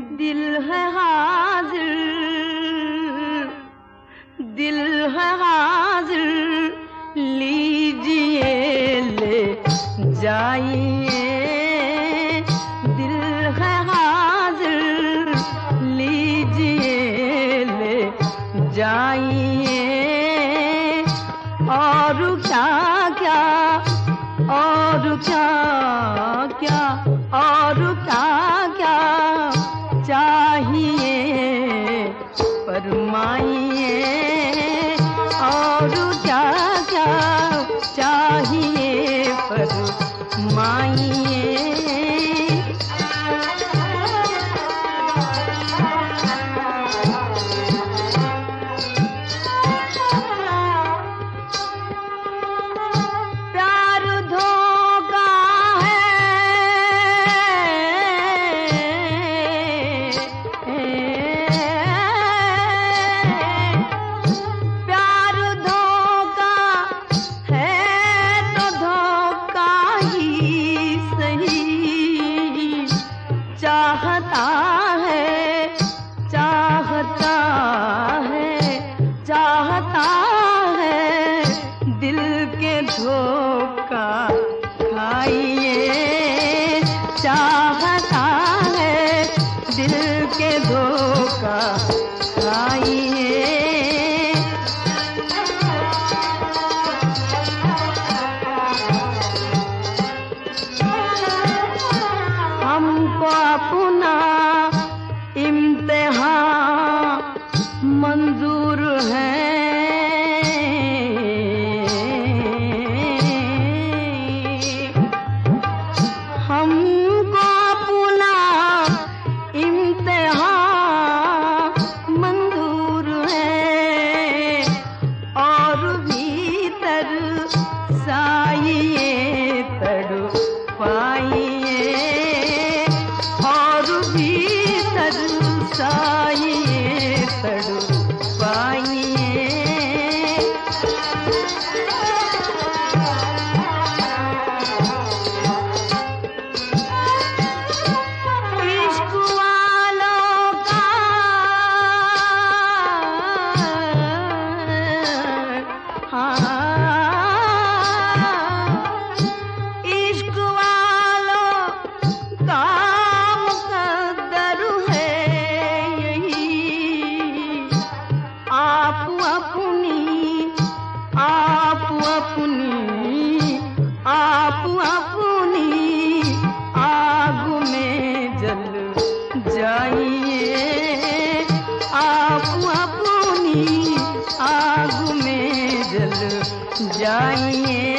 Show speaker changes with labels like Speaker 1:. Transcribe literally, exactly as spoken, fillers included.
Speaker 1: दिल है हाजिर, दिल है हाजिर, लीजिए ले जाइए। दिल है हाजिर, लीजिए ले जाइए। और क्या क्या, और क्या क्या, और क्या क्या चाहिए फरमाइए। और क्या क्या चाहिए फरमाइए। चाहता है, चाहता है, चाहता है, दिल के धोखा खाइए। चाहता है, दिल के धोखा खाइए। हमको अपना इम्तिहान मंजूर है। हमको अपना इम्तिहान मंजूर है। और भीतर साइए तड़पाइए। और भीतर साइए तड़पाइए। इश्क वालों का हाँ, इश्क वालों का मुकद्दर है यही। आप अपनी, आप अपनी, आप अपनी आग में जल जाइए। आप अपनी आग में जल जाइए।